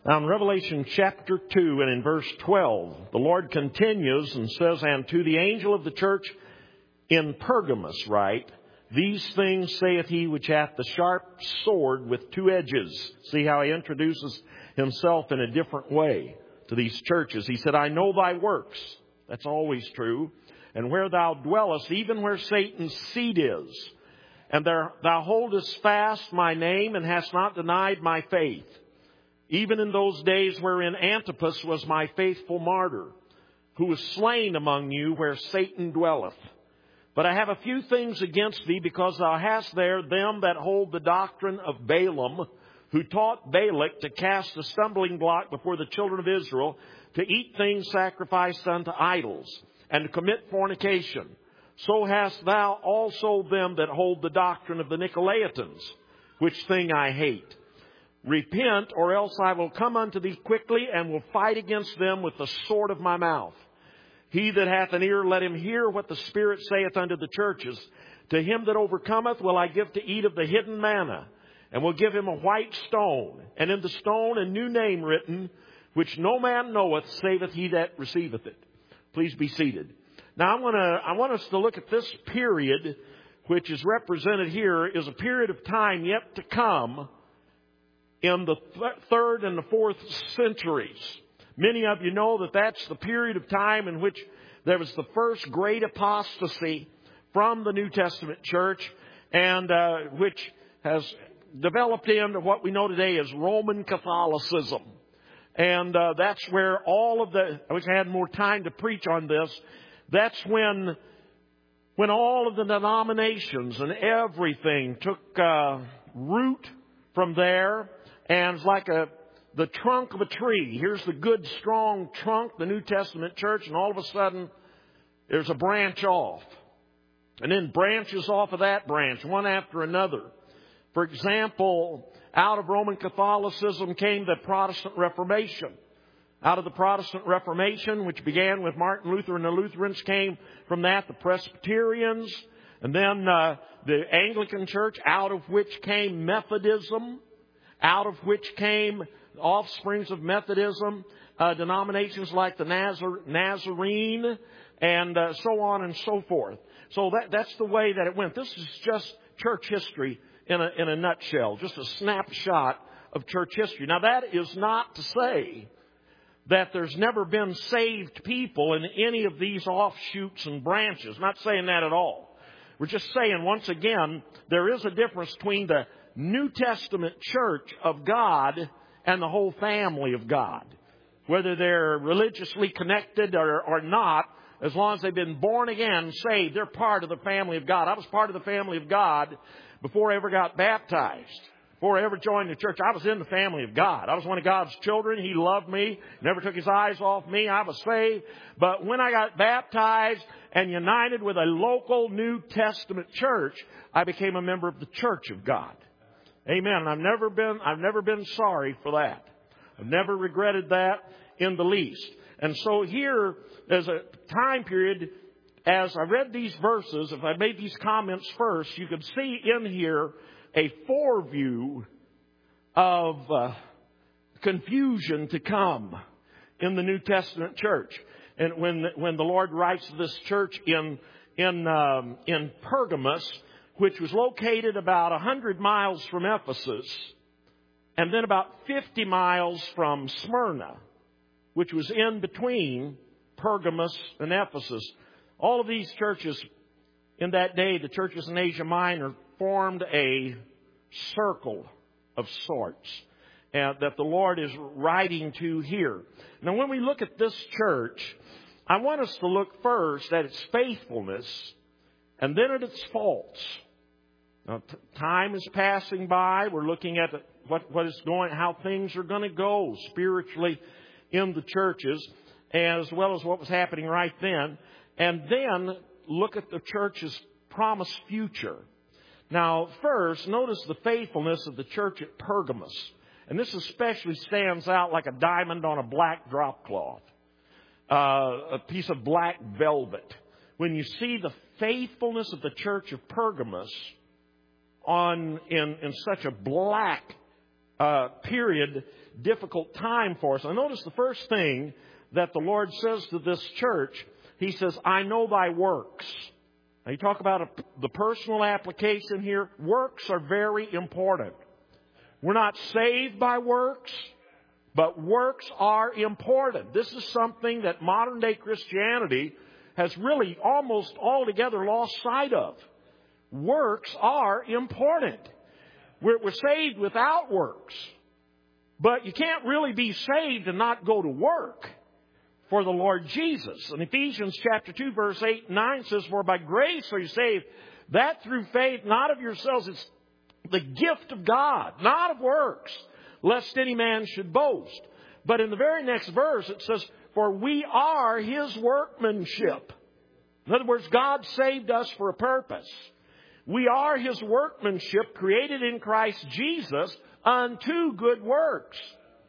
Now in Revelation chapter 2 and in verse 12, the Lord continues and says, "And to the angel of the church in Pergamos write, These things saith he which hath the sharp sword with two edges." See how he introduces himself in a different way to these churches. He said, "I know thy works." That's always true. "And where thou dwellest, even where Satan's seat is. And there thou holdest fast my name, and hast not denied my faith. Even in those days wherein Antipas was my faithful martyr, who was slain among you where Satan dwelleth. But I have a few things against thee, because thou hast there them that hold the doctrine of Balaam, who taught Balak to cast a stumbling block before the children of Israel, to eat things sacrificed unto idols, and to commit fornication. So hast thou also them that hold the doctrine of the Nicolaitans, which thing I hate. Repent, or else I will come unto thee quickly, and will fight against them with the sword of my mouth. He that hath an ear, let him hear what the Spirit saith unto the churches. To him that overcometh will I give to eat of the hidden manna, and will give him a white stone, and in the stone a new name written, which no man knoweth, saveth he that receiveth it." Please be seated. Now I want us to look at this period, which is represented here, is a period of time yet to come in the 3rd and the 4th centuries. Many of you know that that's the period of time in which there was the first great apostasy from the New Testament church, and which has developed into what we know today as Roman Catholicism. And that's where all of the... I wish I had more time to preach on this. That's when all of the denominations and everything took root from there. And it's like the trunk of a tree. Here's the good, strong trunk, the New Testament church, and all of a sudden, there's a branch off. And then branches off of that branch, one after another. For example, out of Roman Catholicism came the Protestant Reformation. Out of the Protestant Reformation, which began with Martin Luther and the Lutherans, came from that the Presbyterians. And then the Anglican Church, out of which came Methodism. Out of which came offsprings of Methodism, denominations like the Nazarene, and so on and so forth. So that's the way that it went. This is just church history in a nutshell, just a snapshot of church history. Now, that is not to say that there's never been saved people in any of these offshoots and branches. Not saying that at all. We're just saying, once again, there is a difference between the New Testament church of God and the whole family of God. Whether they're religiously connected or not, as long as they've been born again, saved, they're part of the family of God. I was part of the family of God before I ever got baptized. Before I ever joined the church, I was in the family of God. I was one of God's children. He loved me, never took His eyes off me. I was saved. But when I got baptized and united with a local New Testament church, I became a member of the church of God. Amen. I've never been sorry for that. I've never regretted that in the least. And so here, there's a time period, as I read these verses, if I made these comments first, you could see in here a foreview of confusion to come in the New Testament church. And when the Lord writes to this church in Pergamos, which was located about 100 miles from Ephesus, and then about 50 miles from Smyrna, which was in between Pergamos and Ephesus. All of these churches in that day, the churches in Asia Minor, formed a circle of sorts that the Lord is writing to here. Now, when we look at this church, I want us to look first at its faithfulness and then at its faults. Now, time is passing by. We're looking at what is going, how things are going to go spiritually in the churches, as well as what was happening right then. And then look at the church's promised future. Now, first, notice the faithfulness of the church at Pergamos. And this especially stands out like a diamond on a black drop cloth, a piece of black velvet. When you see the faithfulness of the church of Pergamos in such a black period, difficult time for us. I notice the first thing that the Lord says to this church, He says, I know thy works. Now you talk about the personal application here. Works are very important. We're not saved by works, but works are important. This is something that modern day Christianity has really almost altogether lost sight of. Works are important. We're saved without works. But you can't really be saved and not go to work for the Lord Jesus. And Ephesians chapter 2 verse 8 and 9 says, For by grace are you saved, that through faith, not of yourselves. It's the gift of God, not of works, lest any man should boast. But in the very next verse it says, For we are His workmanship. In other words, God saved us for a purpose. We are His workmanship, created in Christ Jesus unto good works.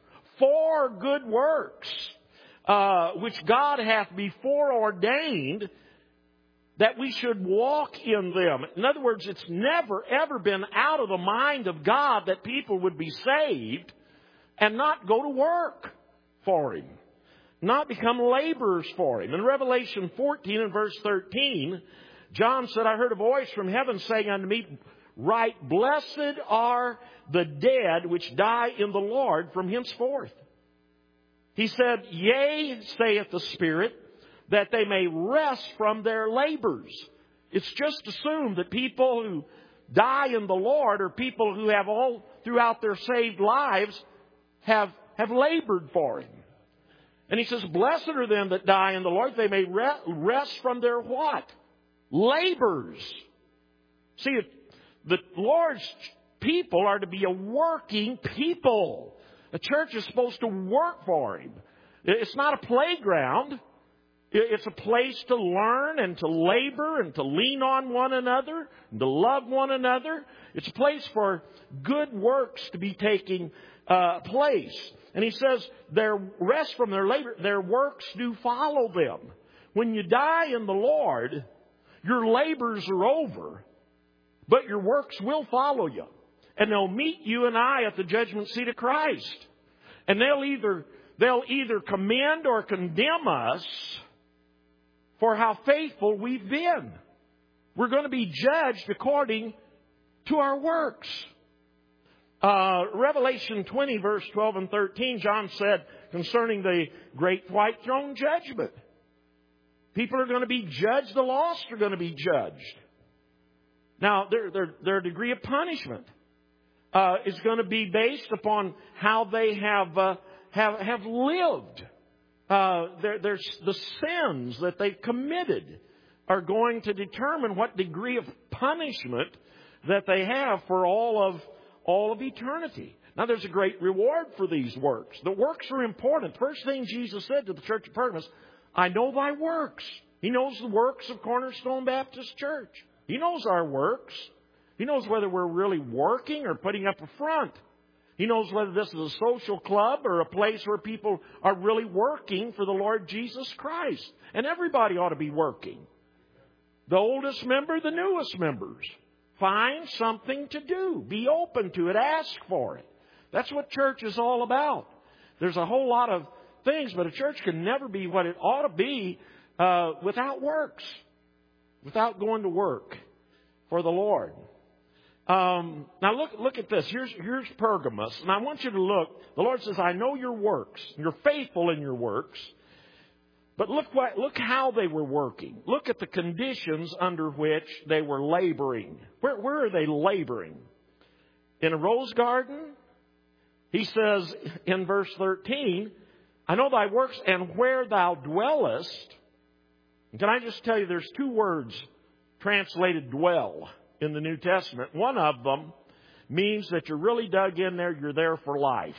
For good works, which God hath before ordained that we should walk in them. In other words, it's never, ever been out of the mind of God that people would be saved and not go to work for Him, not become laborers for Him. In Revelation 14 and verse 13, John said, I heard a voice from heaven saying unto me, Right, blessed are the dead which die in the Lord from henceforth. He said, Yea, saith the Spirit, that they may rest from their labors. It's just assumed that people who die in the Lord are people who have all throughout their saved lives have labored for Him. And He says, Blessed are them that die in the Lord, they may rest from their what? Labors. See, the Lord's people are to be a working people. The church is supposed to work for Him. It's not a playground. It's a place to learn and to labor and to lean on one another and to love one another. It's a place for good works to be taking place. And He says, their rest from their labor, their works do follow them. When you die in the Lord, your labors are over, but your works will follow you. And they'll meet you and I at the judgment seat of Christ. And they'll either commend or condemn us for how faithful we've been. We're going to be judged according to our works. Revelation 20 verse 12 and 13, John said concerning the great white throne judgment. People are going to be judged. The lost are going to be judged. Now, their degree of punishment is going to be based upon how they have lived. There's the sins that they've committed are going to determine what degree of punishment that they have for all of eternity. Now, there's a great reward for these works. The works are important. First thing Jesus said to the church of Pergamos, I know thy works. He knows the works of Cornerstone Baptist Church. He knows our works. He knows whether we're really working or putting up a front. He knows whether this is a social club or a place where people are really working for the Lord Jesus Christ. And everybody ought to be working. The oldest member, the newest members. Find something to do. Be open to it. Ask for it. That's what church is all about. There's a whole lot of things, but a church can never be what it ought to be without works. Without going to work for the Lord. Now look at this. Here's Pergamos. And I want you to look. The Lord says, I know your works. You're faithful in your works. But look how they were working. Look at the conditions under which they were laboring. Where are they laboring? In a rose garden? He says in verse 13, I know thy works and where thou dwellest. And can I just tell you, there's two words translated dwell in the New Testament. One of them means that you're really dug in there, you're there for life.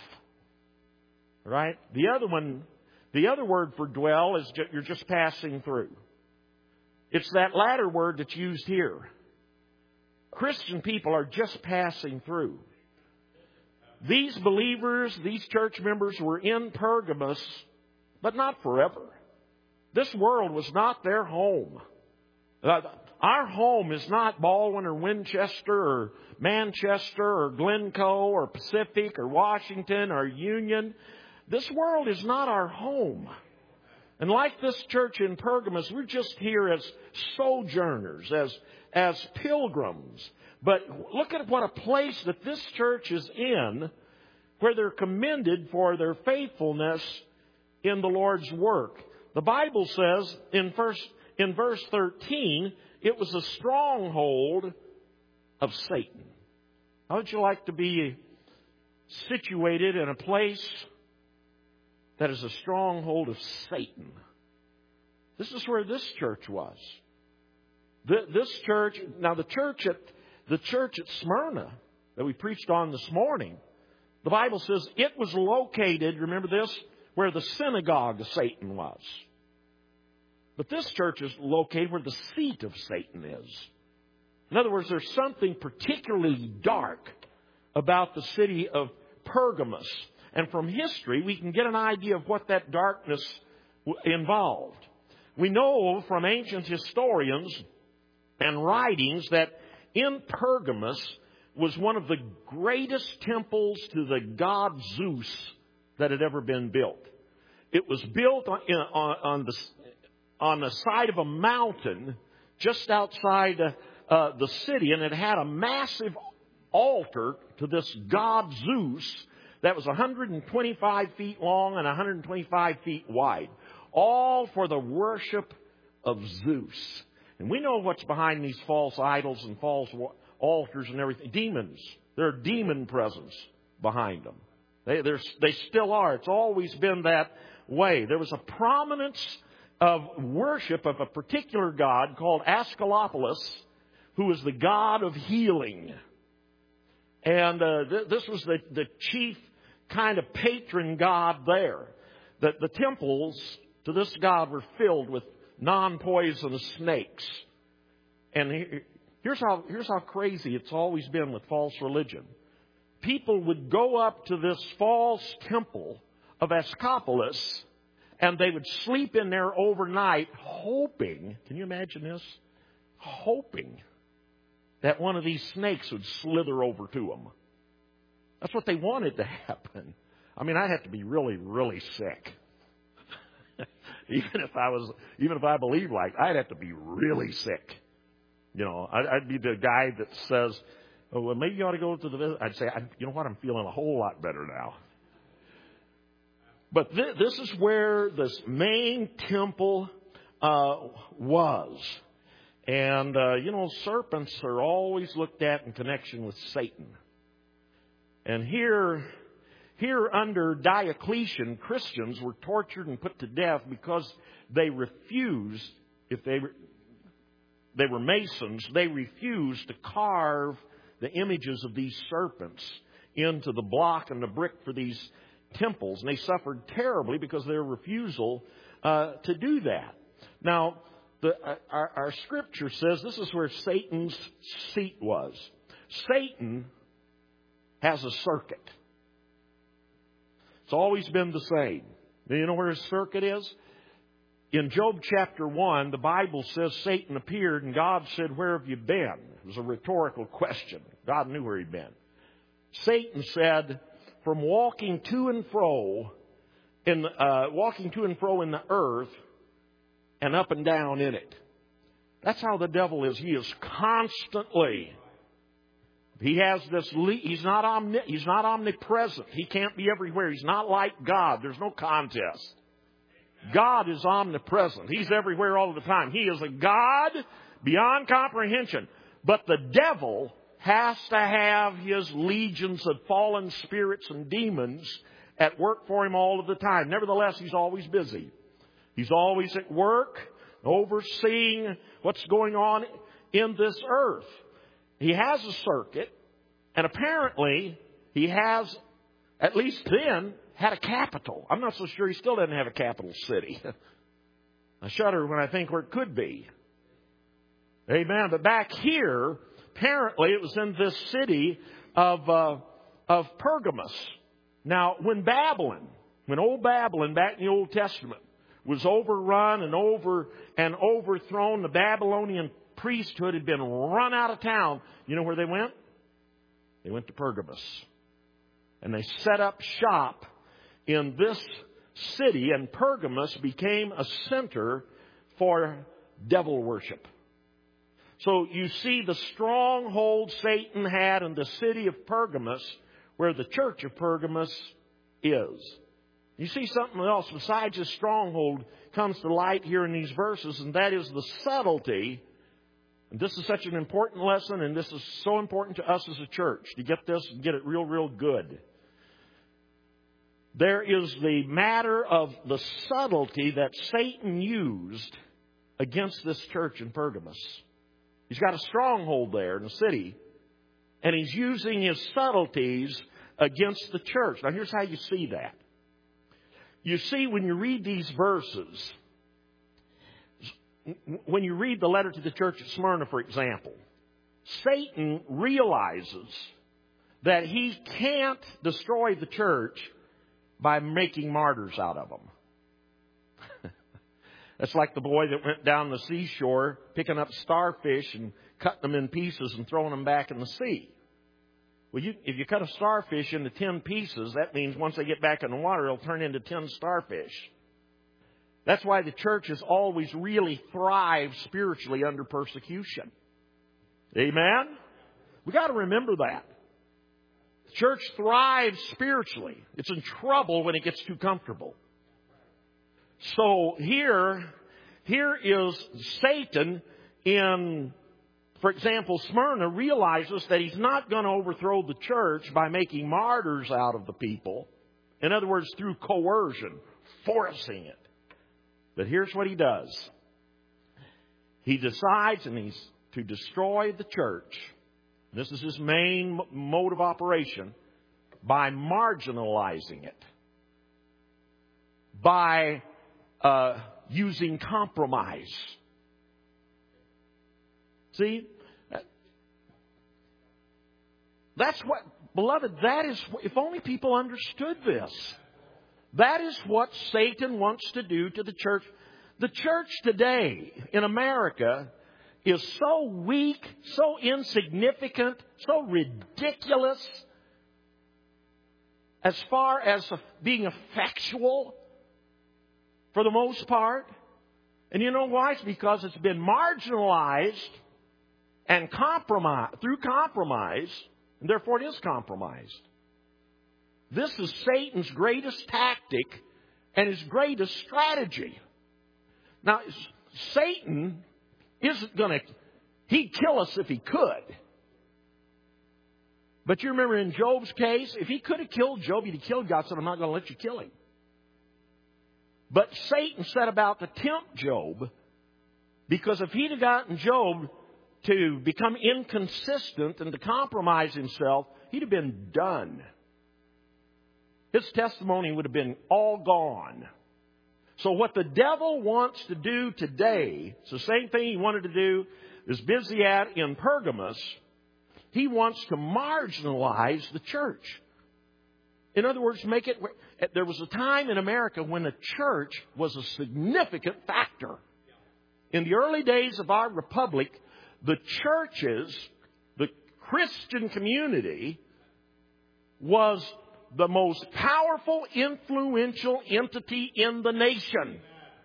Right? The other word for dwell is you're just passing through. It's that latter word that's used here. Christian people are just passing through. These believers, these church members were in Pergamos, but not forever. This world was not their home. Our home is not Baldwin or Winchester or Manchester or Glencoe or Pacific or Washington or Union. This world is not our home. And like this church in Pergamos, we're just here as sojourners, as pilgrims. But look at what a place that this church is in, where they're commended for their faithfulness in the Lord's work. The Bible says in verse 13, it was a stronghold of Satan. How would you like to be situated in a place that is a stronghold of Satan? This is where this church was. This church, now the church at Smyrna that we preached on this morning, the Bible says it was located, remember this, where the synagogue of Satan was. But this church is located where the seat of Satan is. In other words, there's something particularly dark about the city of Pergamos. And from history, we can get an idea of what that darkness involved. We know from ancient historians and writings that in Pergamos was one of the greatest temples to the god Zeus that had ever been built. It was built on the side of a mountain just outside the city, and it had a massive altar to this god Zeus that was 125 feet long and 125 feet wide, all for the worship of Zeus. And we know what's behind these false idols and false altars and everything. Demons. There are demon presence behind them. They still are. It's always been that way. There was a prominence of worship of a particular god called Asclepius, who was the god of healing. And this was the chief kind of patron god there. The temples to this god were filled with non-poisonous snakes. And here's how crazy it's always been with false religion. People would go up to this false temple of Asclepius, and they would sleep in there overnight hoping, can you imagine this? Hoping that one of these snakes would slither over to them. That's what they wanted to happen. I mean, I'd have to be really, really sick. Even if I believed like, I'd have to be really sick. You know, I'd be the guy that says, oh, well, maybe you ought to go to the visit. I'd say, you know what, I'm feeling a whole lot better now. But this is where this main temple was. And, serpents are always looked at in connection with Satan. And here under Diocletian, Christians were tortured and put to death because they refused, if they were Masons, they refused to carve the images of these serpents into the block and the brick for these temples. And they suffered terribly because of their refusal to do that. Now, our scripture says this is where Satan's seat was. Satan has a circuit. It's always been the same. Do you know where his circuit is? In Job chapter 1, the Bible says Satan appeared and God said, "Where have you been?" It was a rhetorical question. God knew where he'd been. Satan said, "From walking to and fro in the earth and up and down in it." That's how the devil is. He is constantly. He has this. He's not omnipresent. He can't be everywhere. He's not like God. There's no contest. God is omnipresent. He's everywhere all the time. He is a God beyond comprehension. But the devil has to have his legions of fallen spirits and demons at work for him all of the time. Nevertheless, he's always busy. He's always at work, overseeing what's going on in this earth. He has a circuit, and apparently he has, at least then, had a capital. I'm not so sure he still doesn't have a capital city. I shudder when I think where it could be. Amen. But back here, apparently it was in this city of Pergamos. Now, when old Babylon back in the Old Testament was overrun and overthrown, the Babylonian priesthood had been run out of town. You know where they went? They went to Pergamos. And they set up shop in this city, and Pergamos became a center for devil worship. So you see the stronghold Satan had in the city of Pergamos, where the church of Pergamos is. You see something else besides his stronghold comes to light here in these verses, and that is the subtlety. And this is such an important lesson, and this is so important to us as a church to get this and get it real, real good. There is the matter of the subtlety that Satan used against this church in Pergamos. He's got a stronghold there in the city, and he's using his subtleties against the church. Now, here's how you see that. You see, when you read these verses, when you read the letter to the church at Smyrna, for example, Satan realizes that he can't destroy the church by making martyrs out of them. That's like the boy that went down the seashore picking up starfish and cutting them in pieces and throwing them back in the sea. Well, if you cut a starfish into 10 pieces, that means once they get back in the water, it'll turn into 10 starfish. That's why the church has always really thrived spiritually under persecution. Amen? We got to remember that. The church thrives spiritually. It's in trouble when it gets too comfortable. So here is Satan in, for example, Smyrna realizes that he's not going to overthrow the church by making martyrs out of the people. In other words, through coercion, forcing it. But here's what he does. He decides to destroy the church. This is his main mode of operation, by marginalizing it. By using compromise. See? That's what, beloved, that is, if only people understood this. That is what Satan wants to do to the church. The church today in America is so weak, so insignificant, so ridiculous as far as being effectual for the most part. And you know why? It's because it's been marginalized and compromised, through compromise, and therefore it is compromised. This is Satan's greatest tactic and his greatest strategy. Now, Satan isn't going to... He'd kill us if he could. But you remember in Job's case, if he could have killed Job, he'd have killed God, said, I'm not going to let you kill him. But Satan set about to tempt Job, because if he'd have gotten Job to become inconsistent and to compromise himself, he'd have been done. His testimony would have been all gone. So what the devil wants to do today, it's the same thing he wanted to do, is busy at in Pergamos. He wants to marginalize the church. In other words, make it... There was a time in America when the church was a significant factor. In the early days of our republic, the churches, the Christian community, was the most powerful, influential entity in the nation.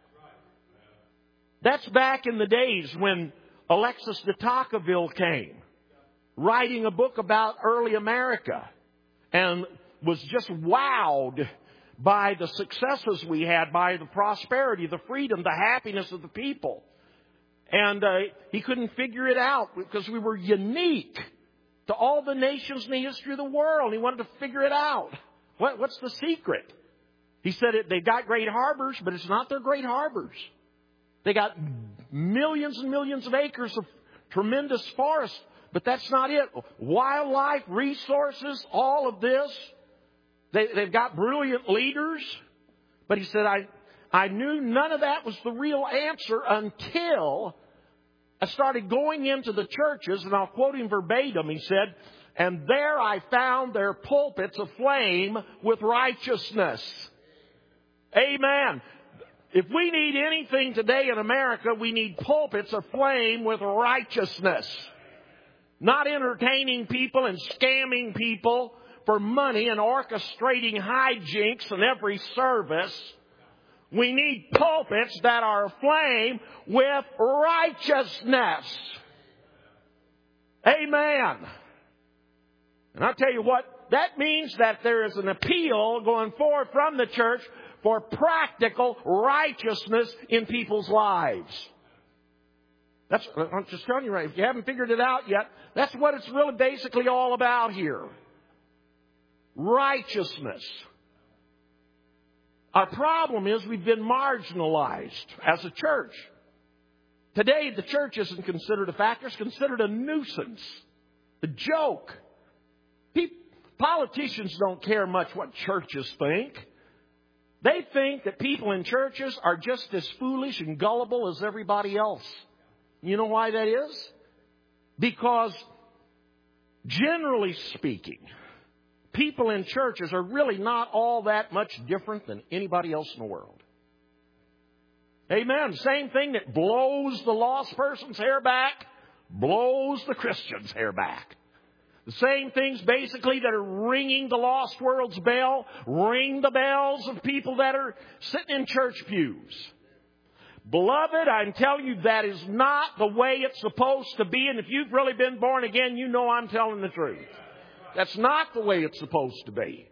That's back in the days when Alexis de Tocqueville came, writing a book about early America, and was just wowed by the successes we had, by the prosperity, the freedom, the happiness of the people. And he couldn't figure it out because we were unique to all the nations in the history of the world. He wanted to figure it out. What's the secret? He said they got great harbors, but it's not their great harbors. They got millions and millions of acres of tremendous forest, but that's not it. Wildlife, resources, all of this. They've got brilliant leaders. But he said, I knew none of that was the real answer until I started going into the churches, and I'll quote him verbatim. He said, and there I found their pulpits aflame with righteousness. Amen. If we need anything today in America, we need pulpits aflame with righteousness. Not entertaining people and scamming people for money and orchestrating hijinks in every service. We need pulpits that are aflame with righteousness. Amen. And I'll tell you what, that means that there is an appeal going forth from the church for practical righteousness in people's lives. I'm just telling you right, if you haven't figured it out yet, that's what it's really basically all about here. Righteousness. Our problem is we've been marginalized as a church. Today, the church isn't considered a factor. It's considered a nuisance, a joke. Politicians don't care much what churches think. They think that people in churches are just as foolish and gullible as everybody else. You know why that is? Because, generally speaking, people in churches are really not all that much different than anybody else in the world. Amen. Same thing that blows the lost person's hair back, blows the Christian's hair back. The same things basically that are ringing the lost world's bell, ring the bells of people that are sitting in church pews. Beloved, I'm telling you that is not the way it's supposed to be. And if you've really been born again, you know I'm telling the truth. That's not the way it's supposed to be.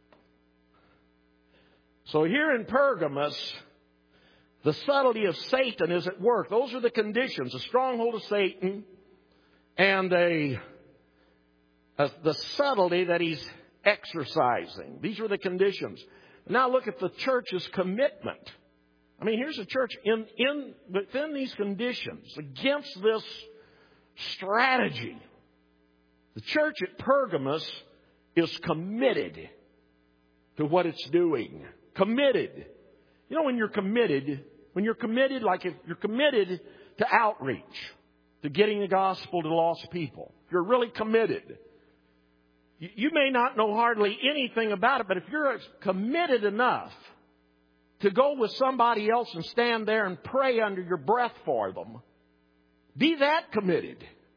So here in Pergamos, the subtlety of Satan is at work. Those are the conditions. A stronghold of Satan and the subtlety that he's exercising. These are the conditions. Now look at the church's commitment. I mean, here's a church within these conditions, against this strategy. The church at Pergamos is committed to what it's doing. Committed. You know, when you're committed, like if you're committed to outreach, to getting the gospel to lost people, you're really committed. You may not know hardly anything about it, but if you're committed enough to go with somebody else and stand there and pray under your breath for them, be that committed.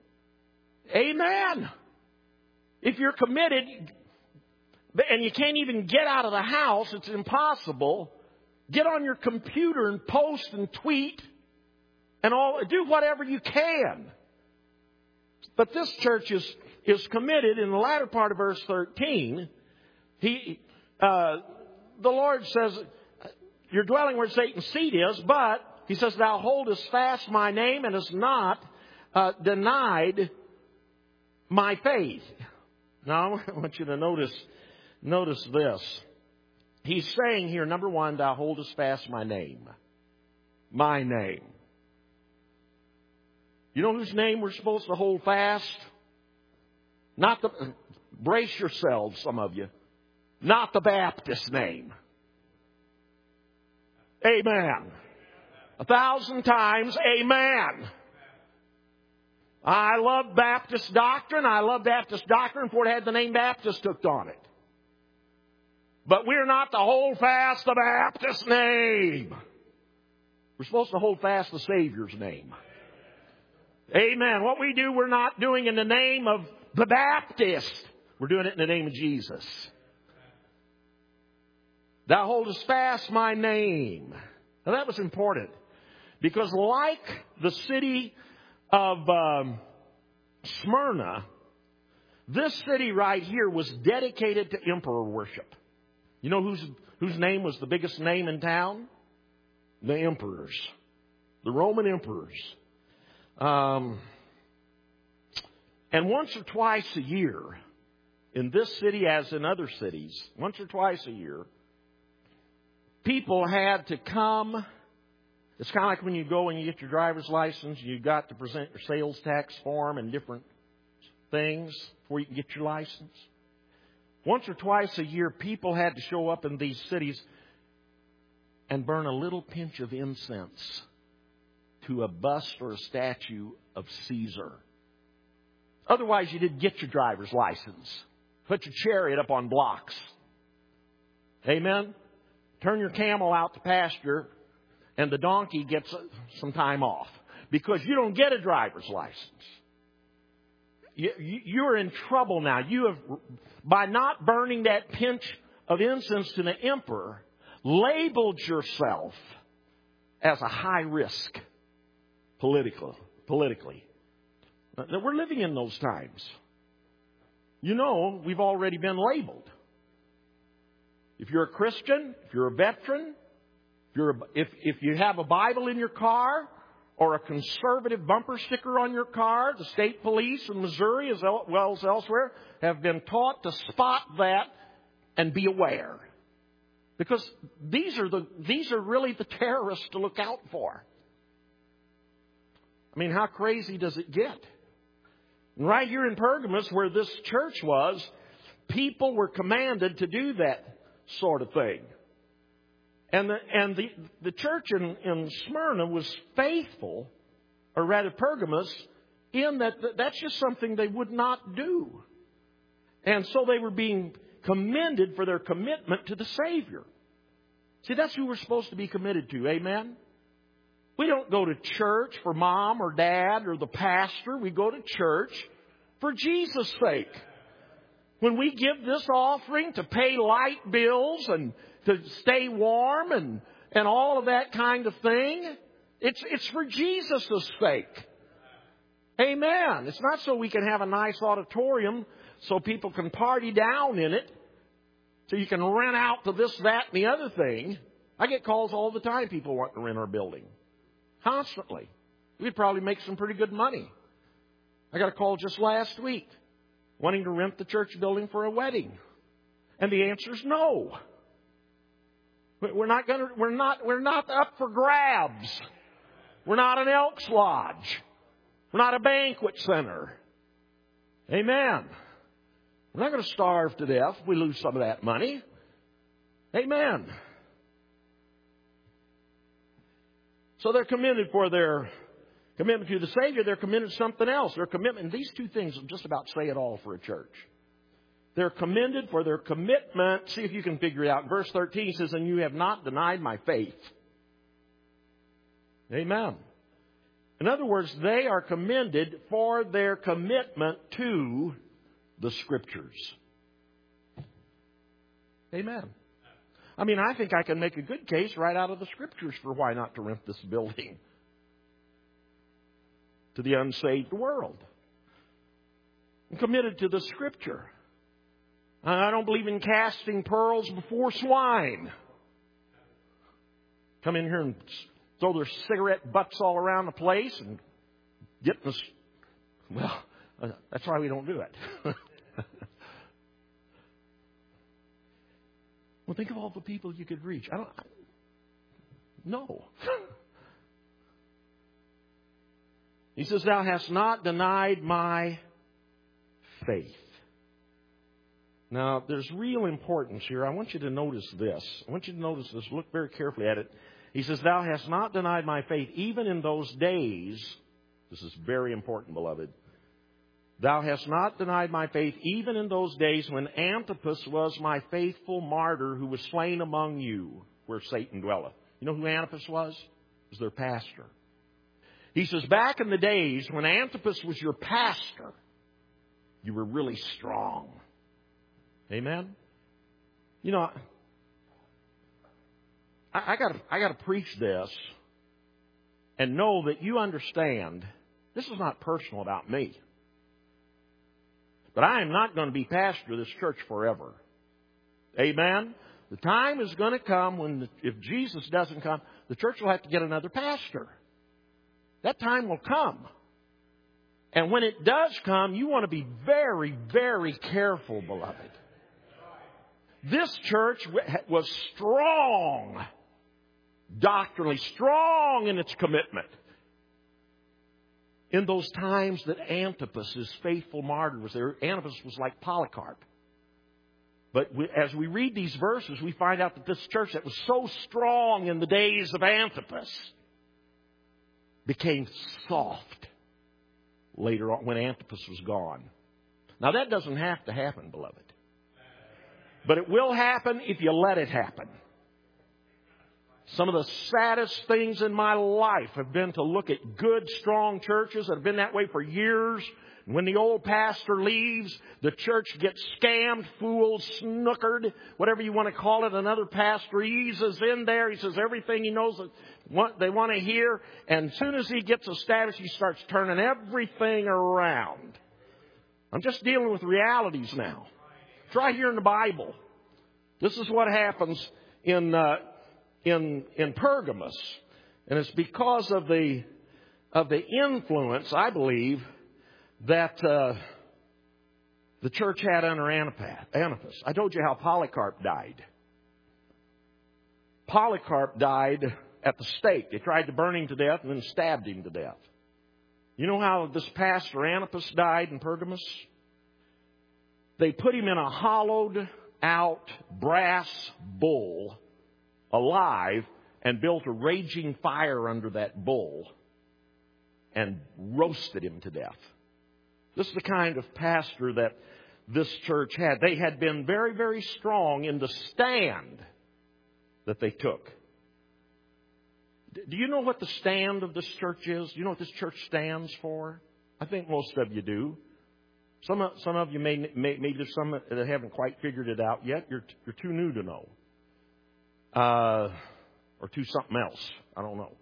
Amen. If you're committed and you can't even get out of the house, it's impossible. Get on your computer and post and tweet and do whatever you can. But this church is committed. In the latter part of verse 13, the Lord says, you're dwelling where Satan's seat is, but he says, thou holdest fast my name and hast not denied my faith. Now, I want you to notice this. He's saying here, number one, thou holdest fast my name. My name. You know whose name we're supposed to hold fast? Brace yourselves, some of you. Not the Baptist name. Amen. 1,000 times, amen. I love Baptist doctrine. I love Baptist doctrine before it had the name Baptist hooked on it. But we're not to hold fast the Baptist name. We're supposed to hold fast the Savior's name. Amen. What we do, we're not doing in the name of the Baptist. We're doing it in the name of Jesus. Thou holdest fast my name. Now that was important. Because like the city of Smyrna, this city right here was dedicated to emperor worship. You know whose name was the biggest name in town? The emperors. The Roman emperors. And once or twice a year, in this city as in other cities, once or twice a year, people had to come. It's kind of like when you go and you get your driver's license, you got to present your sales tax form and different things before you can get your license. Once or twice a year, people had to show up in these cities and burn a little pinch of incense to a bust or a statue of Caesar. Otherwise, you didn't get your driver's license. Put your chariot up on blocks. Amen? Turn your camel out to pasture and the donkey gets some time off because you don't get a driver's license. You're in trouble now. You have, by not burning that pinch of incense to the emperor, labeled yourself as a high risk politically. Now, we're living in those times. You know, we've already been labeled. If you're a Christian, if you're a veteran, if you have a Bible in your car or a conservative bumper sticker on your car, the state police in Missouri as well as elsewhere have been taught to spot that and be aware. Because these are really the terrorists to look out for. I mean, how crazy does it get? And right here in Pergamos, where this church was, people were commanded to do that sort of thing. And the church in Smyrna was faithful, or rather Pergamos, in that that's just something they would not do. And so they were being commended for their commitment to the Savior. See, that's who we're supposed to be committed to. Amen? We don't go to church for mom or dad or the pastor. We go to church for Jesus' sake. When we give this offering to pay light bills and to stay warm and all of that kind of thing, it's for Jesus' sake. Amen. It's not so we can have a nice auditorium so people can party down in it, so you can rent out to this, that, and the other thing. I get calls all the time, people wanting to rent our building. Constantly. We'd probably make some pretty good money. I got a call just last week wanting to rent the church building for a wedding. And the answer is no. We're not up for grabs. We're not an Elks Lodge. We're not a banquet center. Amen. We're not going to starve to death if we lose some of that money. Amen. So they're committed for their commitment to the Savior. They're committed to something else. Their commitment. These two things just about say it all for a church. They're commended for their commitment. See if you can figure it out. Verse 13 says, "And you have not denied my faith." Amen. In other words, they are commended for their commitment to the Scriptures. Amen. I mean, I think I can make a good case right out of the Scriptures for why not to rent this building to the unsaved world. I'm committed to the Scripture. I don't believe in casting pearls before swine. Come in here and throw their cigarette butts all around the place and get this. Well, that's why we don't do it. Well, think of all the people you could reach. No. He says, "Thou hast not denied my faith." Now, there's real importance here. I want you to notice this. I want you to notice this. Look very carefully at it. He says, "Thou hast not denied my faith, even in those days." This is very important, beloved. "Thou hast not denied my faith, even in those days when Antipas was my faithful martyr who was slain among you, where Satan dwelleth." You know who Antipas was? He was their pastor. He says, back in the days when Antipas was your pastor, you were really strong. Amen? You know, I got to preach this and know that you understand this is not personal about me. But I am not going to be pastor of this church forever. Amen? The time is going to come when, if Jesus doesn't come, the church will have to get another pastor. That time will come. And when it does come, you want to be very, very careful, beloved. This church was strong, doctrinally strong in its commitment. In those times that Antipas, his faithful martyr, was there, Antipas was like Polycarp. But as we read these verses, we find out that this church that was so strong in the days of Antipas became soft later on when Antipas was gone. Now, that doesn't have to happen, beloved. But it will happen if you let it happen. Some of the saddest things in my life have been to look at good, strong churches that have been that way for years. When the old pastor leaves, the church gets scammed, fooled, snookered, whatever you want to call it. Another pastor eases in there. He says everything he knows that they want to hear. And as soon as he gets established, he starts turning everything around. I'm just dealing with realities now. It's right here in the Bible. This is what happens in Pergamos. And it's because of the influence, I believe, that the church had under Antipas. I told you how Polycarp died. Polycarp died at the stake. They tried to burn him to death and then stabbed him to death. You know how this pastor Antipas died in Pergamos? They put him in a hollowed out brass bull alive and built a raging fire under that bull and roasted him to death. This is the kind of pastor that this church had. They had been very, very strong in the stand that they took. Do you know what the stand of this church is? Do you know what this church stands for? I think most of you do. Some of you maybe there's some that haven't quite figured it out yet. You're too new to know. Or too something else. I don't know.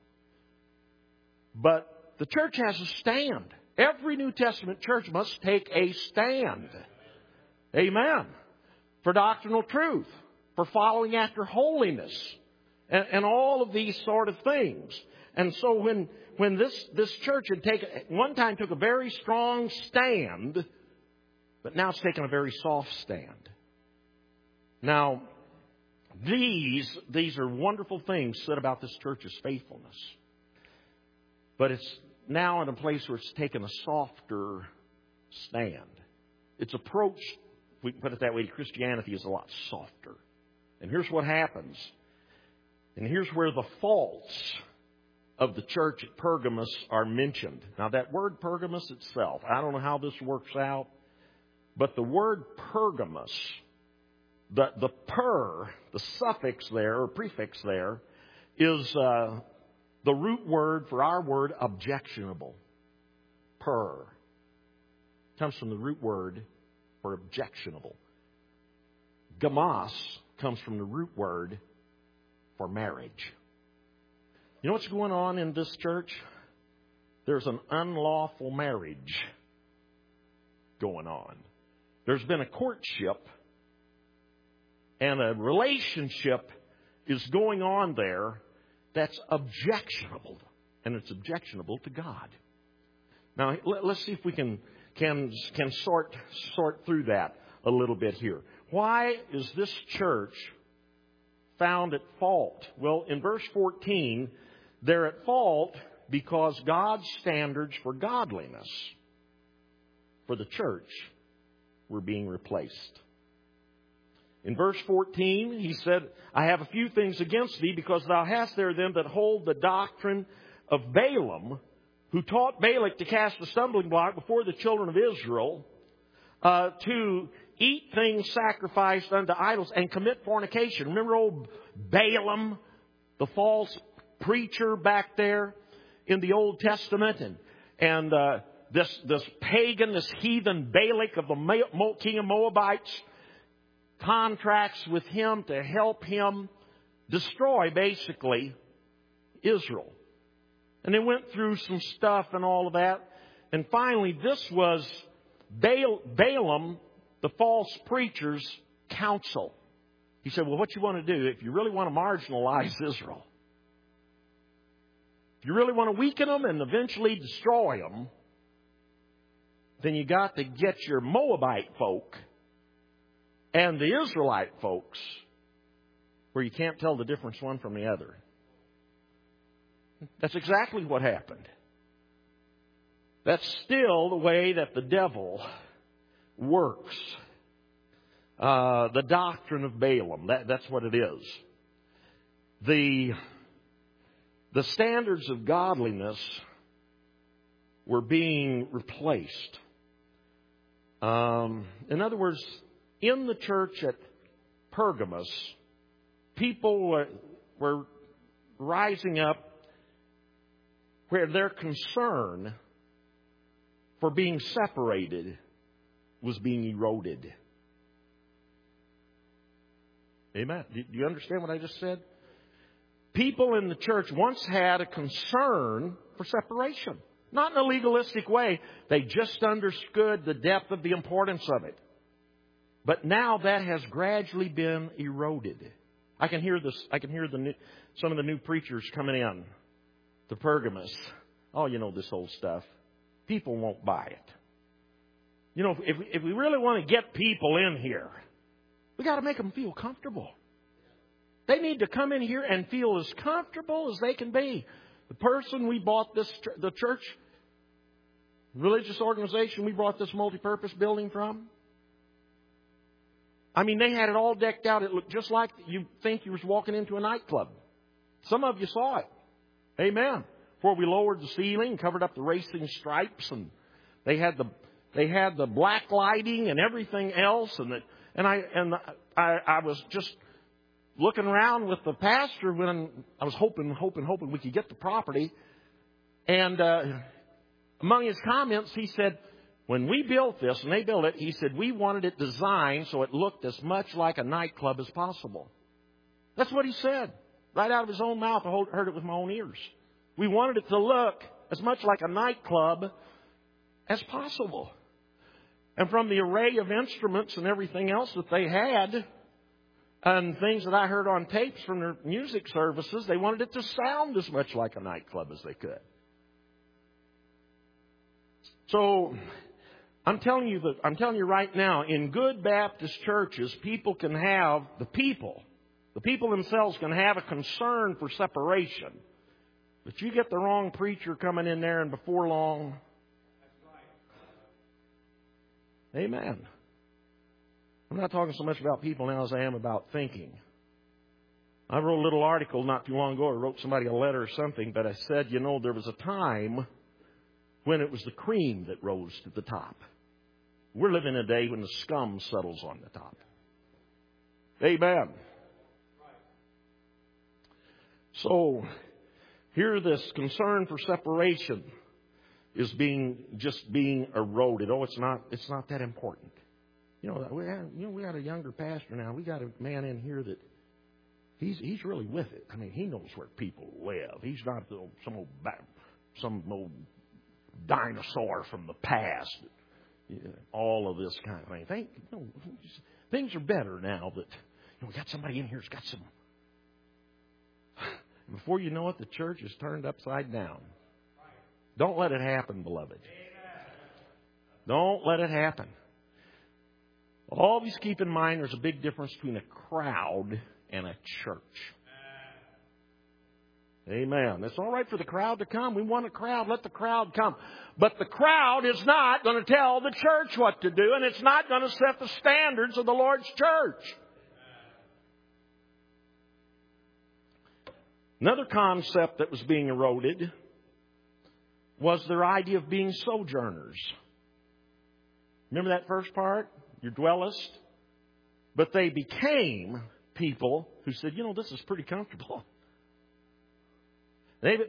But the church has a stand. Every New Testament church must take a stand. Amen. For doctrinal truth. For following after holiness. And all of these sort of things. And so when this church had one time took a very strong stand, but now it's taken a very soft stand. Now, these are wonderful things said about this church's faithfulness. But it's now in a place where it's taken a softer stand. Its approach, if we can put it that way, to Christianity is a lot softer. And here's what happens. And here's where the faults of the church at Pergamos are mentioned. Now that word Pergamos itself, I don't know how this works out, but the word Pergamos, the suffix there, or prefix there, is the root word for our word objectionable. Comes from the root word for objectionable. Gamos comes from the root word for marriage. You know what's going on in this church? There's an unlawful marriage going on. There's been a courtship and a relationship is going on there that's objectionable. And it's objectionable to God. Now, let's see if we can sort through that a little bit here. Why is this church found at fault? Well, in verse 14, they're at fault because God's standards for godliness for the church were being replaced. In verse 14, he said, I have a few things against thee, because thou hast there them that hold the doctrine of Balaam, who taught Balak to cast a stumbling block before the children of Israel, to eat things sacrificed unto idols and commit fornication. Remember old Balaam, the false preacher back there in the Old Testament? And this pagan, this heathen Balak of the king of Moabites contracts with him to help him destroy, basically, Israel. And they went through some stuff and all of that. And finally, this was Balaam, the false preacher's counsel. He said, well, what you want to do, if you really want to marginalize Israel, if you really want to weaken them and eventually destroy them, then you got to get your Moabite folk and the Israelite folks where you can't tell the difference one from the other. That's exactly what happened. That's still the way that the devil works. The doctrine of Balaam. That's what it is. The standards of godliness were being replaced. In other words, in the church at Pergamos, people were rising up where their concern for being separated was being eroded. Amen. Do you understand what I just said? People in the church once had a concern for separation. Not in a legalistic way. They just understood the depth of the importance of it. But now that has gradually been eroded. I can hear this. I can hear some of the new preachers coming in to Pergamos. Oh, you know this old stuff. People won't buy it. You know, if we really want to get people in here, we got to make them feel comfortable. They need to come in here and feel as comfortable as they can be. The person we bought the church, religious organization we brought this multi-purpose building from, I mean, they had it all decked out. It looked just like you think you was walking into a nightclub. Some of you saw it. Amen. Before we lowered the ceiling, covered up the racing stripes, and they had the black lighting and everything else, and I was just looking around with the pastor when I was hoping we could get the property. And among his comments, he said, when we built this, and they built it, he said, we wanted it designed so it looked as much like a nightclub as possible. That's what he said. Right out of his own mouth. I heard it with my own ears. We wanted it to look as much like a nightclub as possible. And from the array of instruments and everything else that they had, and things that I heard on tapes from their music services, they wanted it to sound as much like a nightclub as they could. So I'm telling you right now, in good Baptist churches, people themselves can have a concern for separation. But you get the wrong preacher coming in there, and before long, amen. I'm not talking so much about people now as I am about thinking. I wrote a little article not too long ago. I wrote somebody a letter or something, but I said, there was a time when it was the cream that rose to the top. We're living in a day when the scum settles on the top. Amen. So, here this concern for separation is being eroded. Oh, it's not that important. We got a younger pastor now. We got a man in here that he's really with it. I mean, he knows where people live. He's not some old dinosaur from the past. All of this kind of thing. Things are better now that we got somebody in here who's got some. Before you know it, the church is turned upside down. Don't let it happen, beloved. Don't let it happen. Always keep in mind there's a big difference between a crowd and a church. Amen. It's all right for the crowd to come. We want a crowd. Let the crowd come. But the crowd is not going to tell the church what to do, and it's not going to set the standards of the Lord's church. Another concept that was being eroded was their idea of being sojourners. Remember that first part? You're dwellest. But they became people who said, this is pretty comfortable. They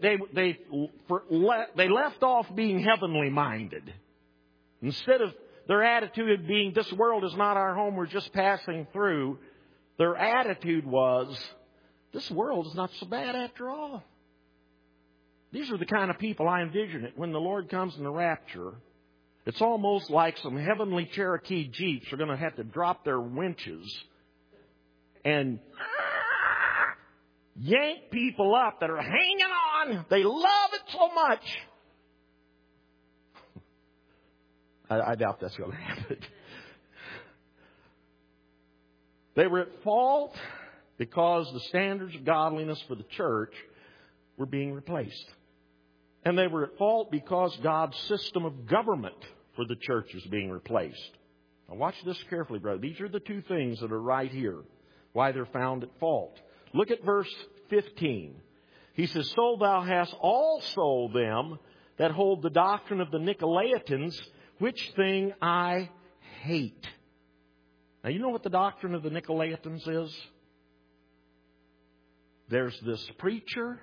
left off being heavenly minded. Instead of their attitude being, this world is not our home, we're just passing through, their attitude was, this world is not so bad after all. These are the kind of people I envision it. When the Lord comes in the rapture, it's almost like some heavenly Cherokee Jeeps are going to have to drop their winches and yank people up that are hanging on. They love it so much. I doubt that's going to happen. They were at fault because the standards of godliness for the church were being replaced. And they were at fault because God's system of government for the church was being replaced. Now watch this carefully, brother. These are the two things that are right here, why they're found at fault. Look at verse 15. He says, so thou hast also them that hold the doctrine of the Nicolaitans, which thing I hate. Now you know what the doctrine of the Nicolaitans is? there's this preacher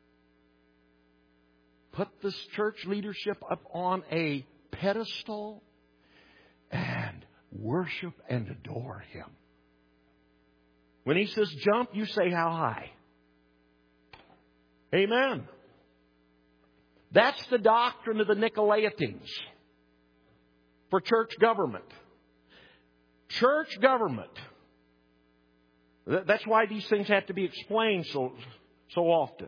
put this church leadership up on a pedestal and worship and adore him. When he says jump, you say how high. Amen. That's the doctrine of the Nicolaitans for church government. Church government. That's why these things have to be explained so often.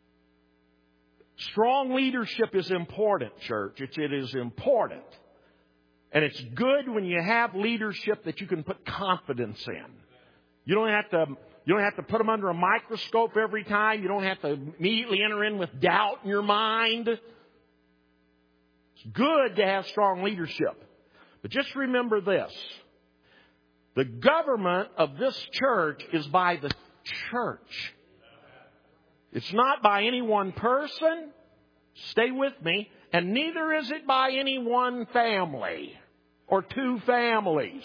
Strong leadership is important, church. It is important. And it's good when you have leadership that you can put confidence in. You don't have to put them under a microscope every time. You don't have to immediately enter in with doubt in your mind. It's good to have strong leadership. But just remember this. The government of this church is by the church. It's not by any one person. Stay with me. And neither is it by any one family or two families.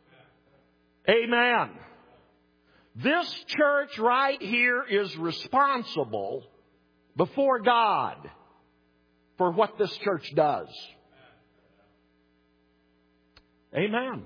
Amen. This church right here is responsible before God for what this church does. Amen.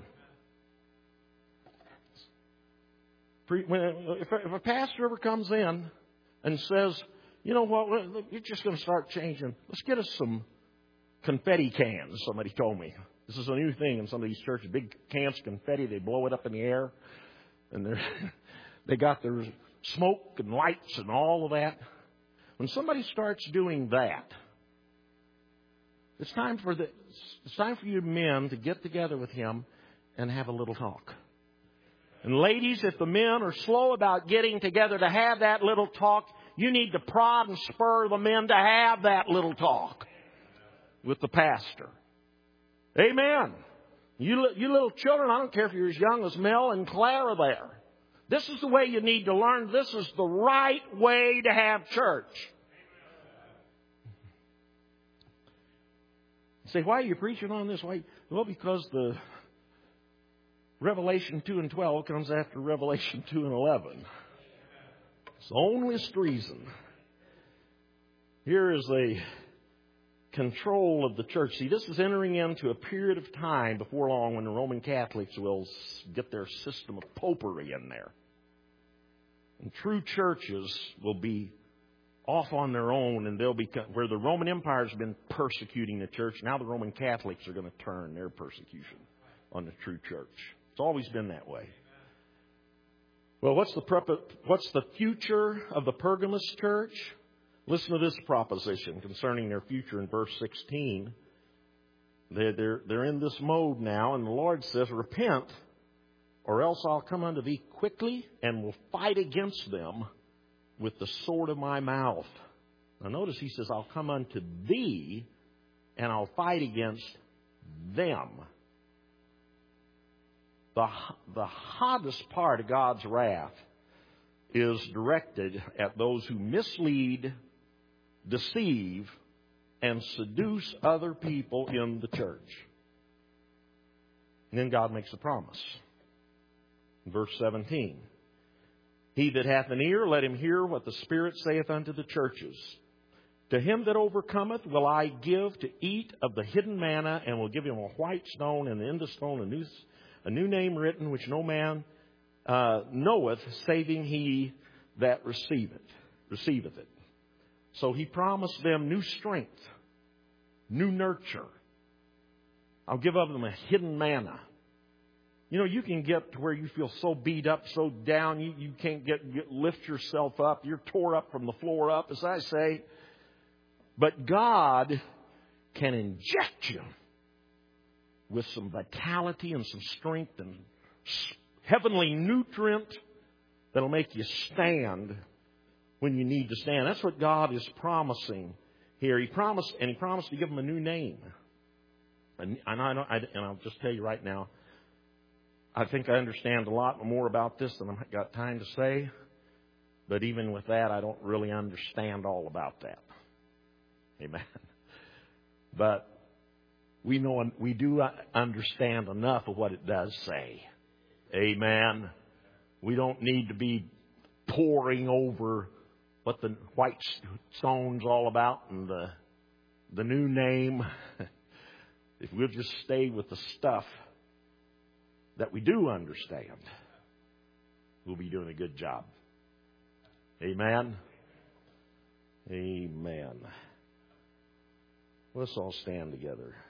If a pastor ever comes in and says, you know what, you're just going to start changing. Let's get us some confetti cans, somebody told me. This is a new thing in some of these churches. Big cans of confetti, they blow it up in the air. And they got their smoke and lights and all of that. When somebody starts doing that, it's time for you men to get together with him and have a little talk. And ladies, if the men are slow about getting together to have that little talk, you need to prod and spur the men to have that little talk with the pastor. Amen. You little children, I don't care if you're as young as Mel and Clara there. This is the way you need to learn. This is the right way to have church. You say, why are you preaching on this? Why? Well, because the Revelation 2 and 12 comes after Revelation 2 and 11. It's the onlyest reason. Here is a control of the church. See, this is entering into a period of time before long when the Roman Catholics will get their system of popery in there. And true churches will be off on their own, and they'll be where the Roman Empire has been persecuting the church. Now the Roman Catholics are going to turn their persecution on the true church. It's always been that way. Well, what's the future of the Pergamos church? Listen to this proposition concerning their future in verse 16. They're in this mode now, and the Lord says, repent, or else I'll come unto thee quickly and will fight against them with the sword of my mouth. Now notice he says, I'll come unto thee and I'll fight against them. The hottest part of God's wrath is directed at those who mislead, deceive, and seduce other people in the church. And then God makes a promise. Verse 17. He that hath an ear, let him hear what the Spirit saith unto the churches. To him that overcometh will I give to eat of the hidden manna, and will give him a white stone, and in the stone a new name written, which no man knoweth, saving he that receiveth it. So he promised them new strength, new nurture. I'll give of them a hidden manna. You know, you can get to where you feel so beat up, so down, you can't lift yourself up. You're tore up from the floor up, as I say. But God can inject you with some vitality and some strength and heavenly nutrient that'll make you stand when you need to stand. That's what God is promising here. He promised to give them a new name. And I'll just tell you right now, I think I understand a lot more about this than I've got time to say. But even with that, I don't really understand all about that. Amen. But we do understand enough of what it does say. Amen. We don't need to be poring over what the white stone's all about and the new name. If we'll just stay with the stuff that we do understand, we'll be doing a good job. Amen? Amen. Let's all stand together.